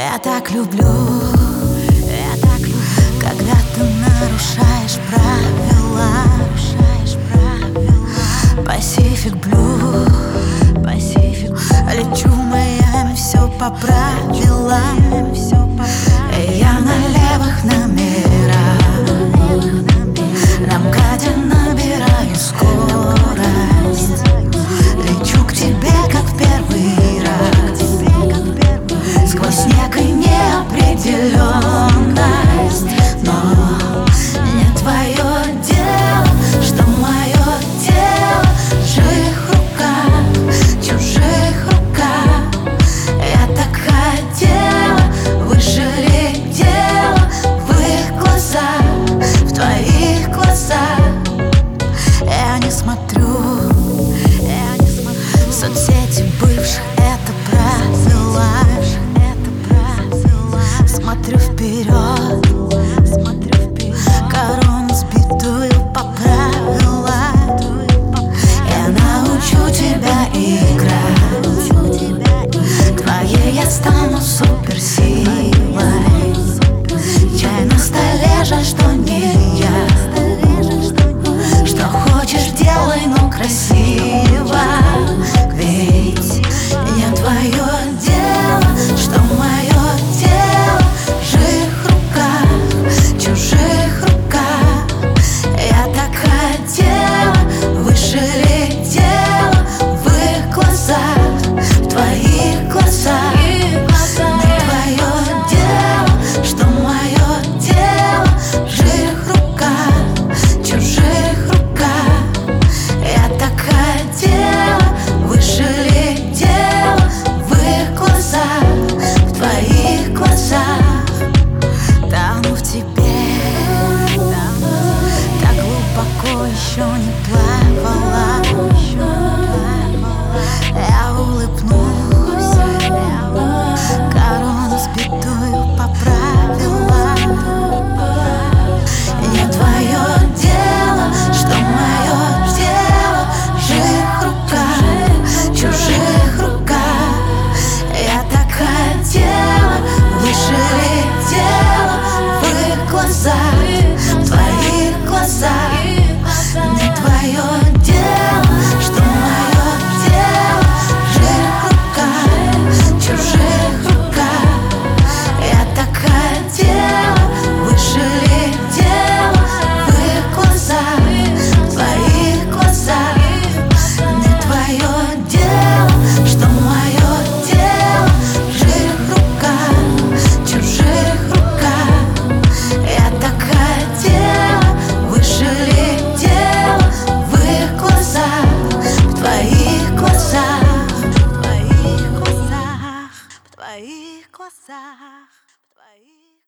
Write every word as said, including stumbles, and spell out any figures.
Я так люблю, я так люблю, когда ты нарушаешь правила, нарушаешь правила. Pacific Blue, Pacific Blue. Лечу в Майами, все по правилам, все по правилам. Я на левых номерах, на МКАДе набираю скорость. Лечу к тебе, как в первый раз, сквозь снег и неопределенность. Но не твое дело, что мое тело в чужих руках, чужих руках. Я так хотела, выше летела в их глазах, в твоих глазах. Я не смотрю, я не смотрю соцсети бывших, это правила. Смотрю вперед, смотрю вперед, корону сбитую по правилам. Я научу тебя играть, твоей я стану суперсилой. Чай на столе, жаль, что не я. Что хочешь, делай, но красиво. Ведь не твое дело, что мое тело в чужих руках, чужих руках. Я так хотела, выше летела в их глазах, в твоих глазах. Не твое дело, что мое тело в чужих руках, чужих руках. Я так хотела, выше летела в их глазах, в твоих глазах. Тону в тебе, так глубоко еще не плавала. Я улыбнусь, корону сбитую по правилам. Не твое дело, что мое тело в чужих руках, чужих руках. Я так хотела, выше летела в их глазах, в твоих глазах. Не твое дело, что мое тело в чужих руках, чужих руках. Я так хотела, выше летела в их глазах, в твоих глазах. Не твое дело, что мое тело в чужих руках, чужих руках. Я так хотела, выше летела в их глазах, в твоих глазах, в твоих глазах, в твоих глазах, в твоих.